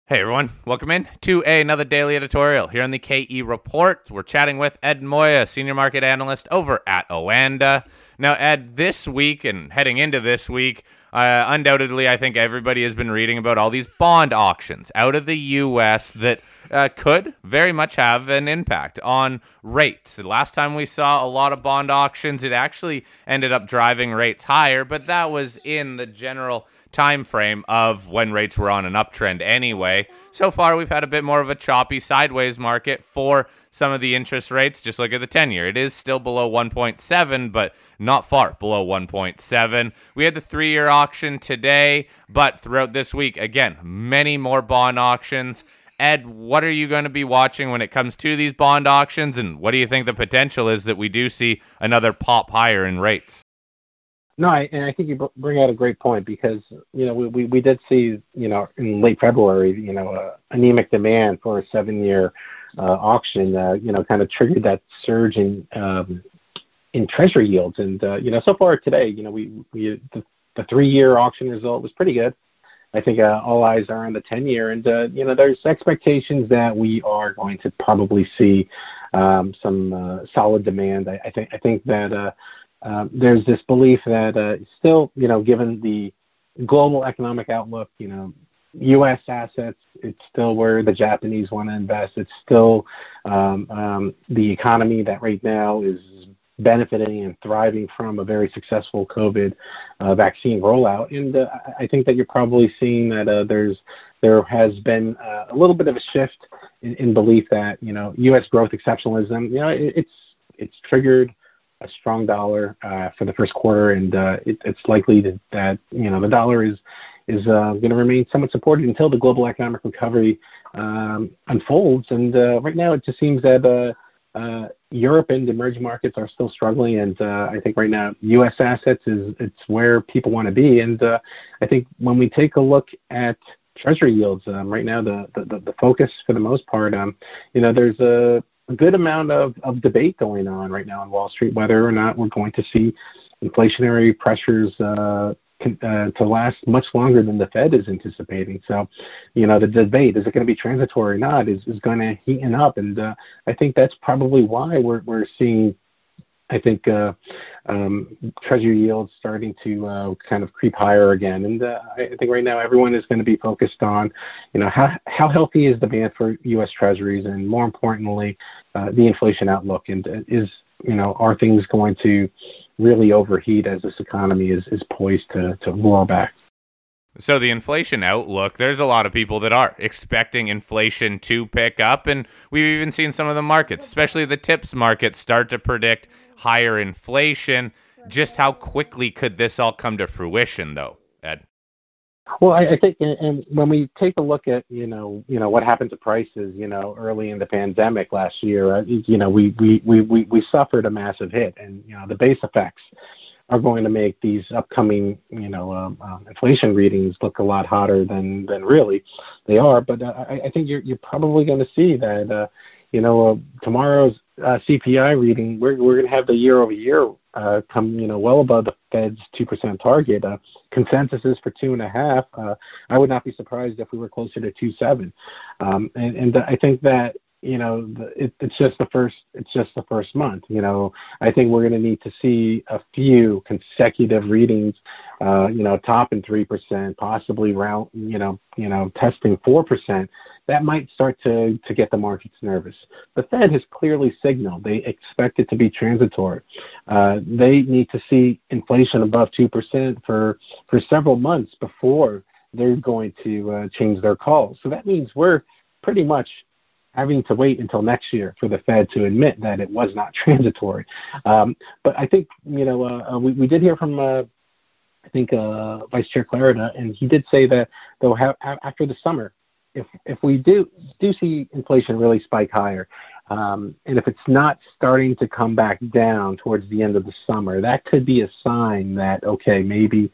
Hey everyone, welcome in to another daily editorial here on the KE Report. We're chatting with Ed Moya, senior market analyst over at Oanda. Now, Ed, this week and heading into this week, undoubtedly, I think everybody has been reading about all these bond auctions out of the U.S. that could very much have an impact on rates. The last time we saw a lot of bond auctions, it actually ended up driving rates higher, but that was in the general time frame of when rates were on an uptrend anyway. So far, we've had a bit more of a choppy sideways market for some of the interest rates. Just look at the 10-year. It is still below 1.7, but not far below 1.7. We had the 3-year auction today, but throughout this week, again, many more bond auctions. Ed, what are you going to be watching when it comes to these bond auctions, and what do you think the potential is that we do see another pop higher in rates? No, and I think you bring out a great point because, we did see, in late February, anemic demand for a 7-year auction, kind of triggered that surge in treasury yields. And, so far today, the 3-year auction result was pretty good. I think all eyes are on the 10-year. And, there's expectations that we are going to probably see some solid demand. I think that there's this belief that still, given the global economic outlook, U.S. assets, it's still where the Japanese want to invest. It's still the economy that right now is benefiting and thriving from a very successful COVID vaccine rollout. And I think that you're probably seeing that there has been a little bit of a shift in belief that, U.S. growth exceptionalism, it's triggered a strong dollar for the first quarter, and it's likely that the dollar is going to remain somewhat supported until the global economic recovery unfolds. And right now, it just seems that Europe and emerging markets are still struggling, and I think right now U.S. assets it's where people want to be. And I think when we take a look at Treasury yields right now, the focus for the most part, there's a good amount of debate going on right now on Wall Street, whether or not we're going to see inflationary pressures to last much longer than the Fed is anticipating. So, the debate, is it going to be transitory or not, is going to heaten up. And I think that's probably why we're seeing, I think, Treasury yields starting to kind of creep higher again. And I think right now everyone is going to be focused on, how healthy is demand for U.S. Treasuries, and more importantly, the inflation outlook, and are things going to really overheat as this economy is poised to roar back? So the inflation outlook, there's a lot of people that are expecting inflation to pick up, and we've even seen some of the markets, especially the tips market, start to predict higher inflation. Just how quickly could this all come to fruition, though, Ed? Well, I think, and when we take a look at, what happened to prices, early in the pandemic last year, we suffered a massive hit, and, the base effects are going to make these upcoming, inflation readings look a lot hotter than really they are. But I think you're probably going to see that, tomorrow's CPI reading, we're going to have the year over year come, well above the Fed's 2% target. Consensus is for 2.5. I would not be surprised if we were closer to 2.7. And I think that, it's just the first month. I think we're going to need to see a few consecutive readings, topping 3%, possibly around, testing 4%. That might start to get the markets nervous. The Fed has clearly signaled they expect it to be transitory. They need to see inflation above 2% for several months before they're going to change their calls. So that means we're pretty much having to wait until next year for the Fed to admit that it was not transitory. But I think, we did hear from, Vice Chair Clarida, and he did say that they'll have, after the summer, if we do see inflation really spike higher, and if it's not starting to come back down towards the end of the summer, that could be a sign that, okay, maybe,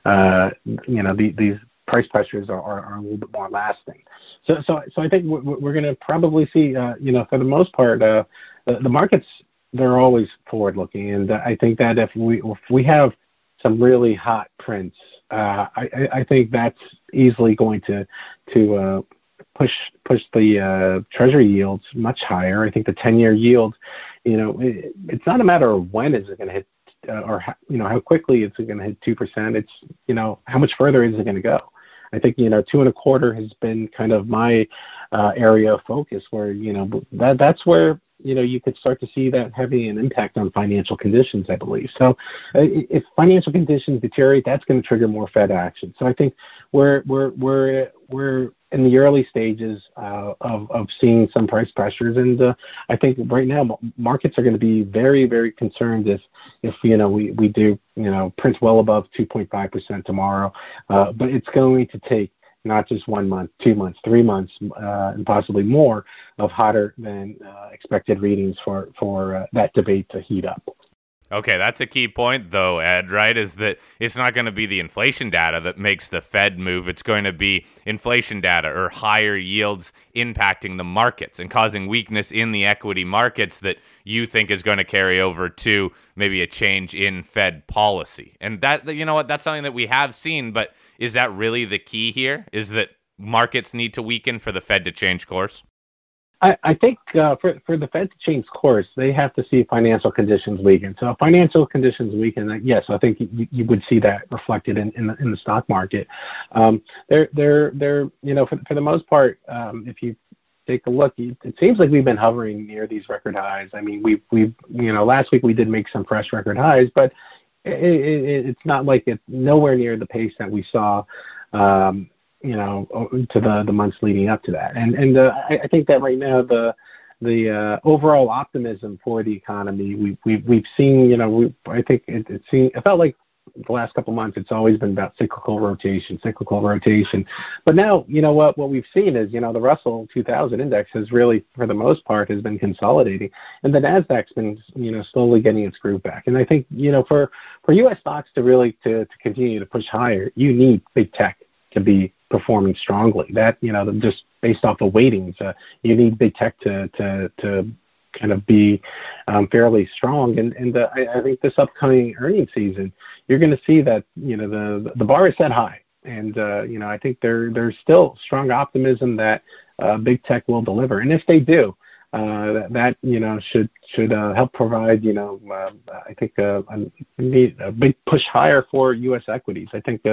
these price pressures are a little bit more lasting. So I think we're going to probably see, for the most part, the markets, they're always forward looking. And I think that if we have some really hot prints, I think that's easily going to push the Treasury yields much higher. I think the 10-year yield, it's not a matter of when is it going to hit, how quickly is it going to hit 2%. It's how much further is it going to go. I think 2.25 has been kind of my area of focus, where that's where you could start to see that having an impact on financial conditions, I believe. So if financial conditions deteriorate, that's going to trigger more Fed action. So I think we're in the early stages of seeing some price pressures, and I think right now markets are going to be very, very concerned if we do print well above 2.5% tomorrow, but it's going to take not just 1 month, 2 months, 3 months, and possibly more of hotter than expected readings for that debate to heat up. Okay, that's a key point, though, Ed, right? Is that it's not going to be the inflation data that makes the Fed move. It's going to be inflation data or higher yields impacting the markets and causing weakness in the equity markets that you think is going to carry over to maybe a change in Fed policy. And that, that's something that we have seen, but is that really the key here? Is that markets need to weaken for the Fed to change course? I think for the Fed to change course, they have to see financial conditions weaken. So if financial conditions weaken, yes, I think you would see that reflected in the stock market. They're for the most part, if you take a look, it seems like we've been hovering near these record highs. I mean, we've last week we did make some fresh record highs, but it's not like it's nowhere near the pace that we saw. To the months leading up to that, and I think that right now the overall optimism for the economy we've seen. I think it felt like the last couple of months it's always been about cyclical rotation. But now what we've seen is the Russell 2000 index has really, for the most part, has been consolidating, and the Nasdaq's been slowly getting its groove back. And I think for U.S. stocks to really to continue to push higher, you need big tech to be performing strongly. That just based off of weightings, you need big tech to kind of be fairly strong. And I think this upcoming earnings season, you're going to see that the bar is set high, and I think there's still strong optimism that big tech will deliver. And if they do, that should help provide I think a big push higher for U.S. equities. I think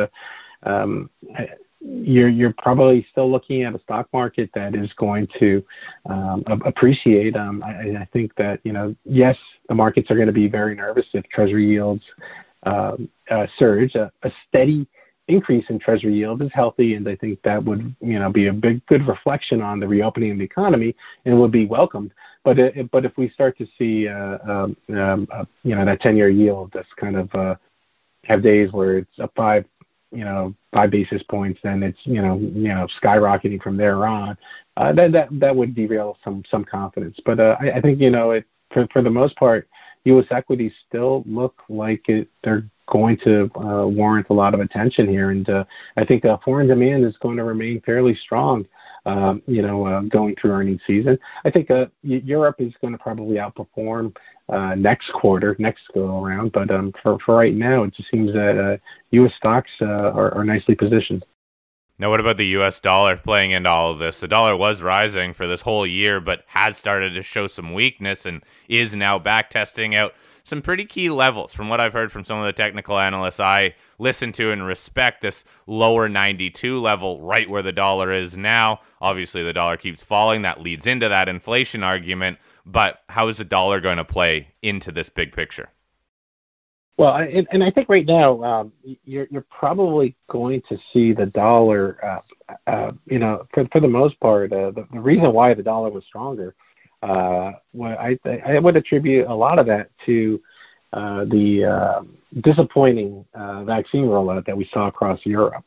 you're probably still looking at a stock market that is going to appreciate. I think that yes, the markets are going to be very nervous if Treasury yields surge. A steady increase in Treasury yield is healthy, and I think that would be a good reflection on the reopening of the economy and would be welcomed. But if we start to see that 10-year yield that's kind of have days where it's up 5 basis points, then it's skyrocketing from there on. That would derail some confidence. But I think for the most part, U.S. equities still look like they're going to warrant a lot of attention here, and I think foreign demand is going to remain fairly strong. Going through earnings season, I think Europe is going to probably outperform next go around. But for right now, it just seems that U.S. stocks are nicely positioned. Now, what about the U.S. dollar playing into all of this? The dollar was rising for this whole year, but has started to show some weakness and is now back testing out some pretty key levels. From what I've heard from some of the technical analysts I listen to and respect, this lower 92 level right where the dollar is now. Obviously, the dollar keeps falling. That leads into that inflation argument. But how is the dollar going to play into this big picture? Well, and I think right now you're probably going to see the dollar, for the most part, the reason why the dollar was stronger, I would attribute a lot of that to the disappointing vaccine rollout that we saw across Europe.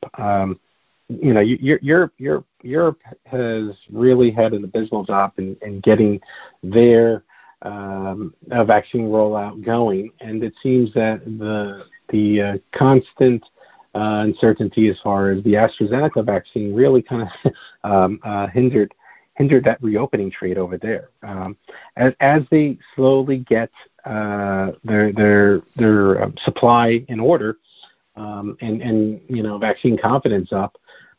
Europe has really had an abysmal job in getting their vaccine rollout going, and it seems that the constant uncertainty as far as the AstraZeneca vaccine really kind of hindered that reopening trade over there. As they slowly get their supply in order and vaccine confidence up,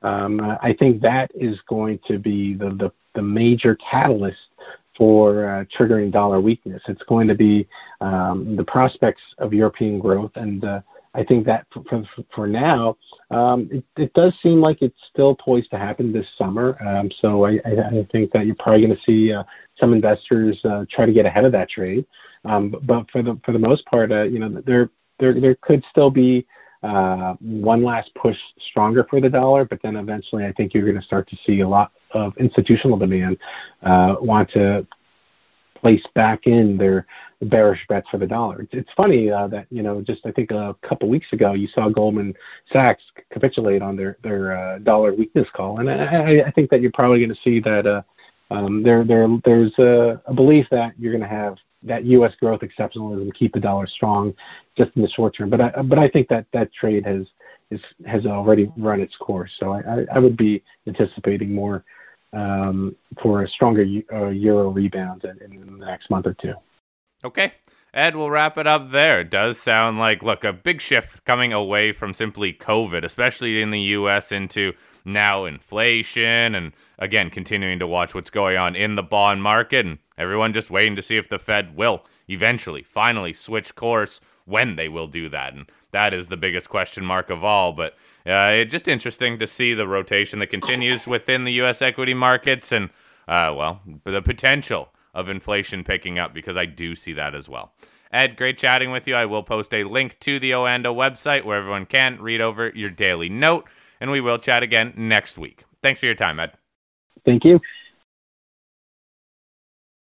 I think that is going to be the major catalyst for triggering dollar weakness. It's going to be the prospects of European growth, and I think that for now, it does seem like it's still poised to happen this summer. So I think that you're probably going to see some investors try to get ahead of that trade. But for the most part, there could still be one last push stronger for the dollar, but then eventually I think you're going to start to see a lot of institutional demand want to place back in their bearish bets for the dollar. It's funny that, just I think a couple weeks ago, you saw Goldman Sachs capitulate on their dollar weakness call. And I think that you're probably going to see that there's a belief that you're going to have that U.S. growth exceptionalism keep the dollar strong just in the short term. But I think that trade has already run its course. So I would be anticipating more for a stronger euro rebound in the next month or two. Okay. Ed, we'll wrap it up there. It does sound like, look, a big shift coming away from simply COVID, especially in the U.S., into now inflation, and again, continuing to watch what's going on in the bond market, and everyone just waiting to see if the Fed will eventually, finally switch course, when they will do that. And that is the biggest question mark of all. But it's just interesting to see the rotation that continues within the U.S. equity markets, and, the potential of inflation picking up, because I do see that as well. Ed, great chatting with you. I will post a link to the Oando website where everyone can read over your daily note, and we will chat again next week. Thanks for your time, Ed. Thank you.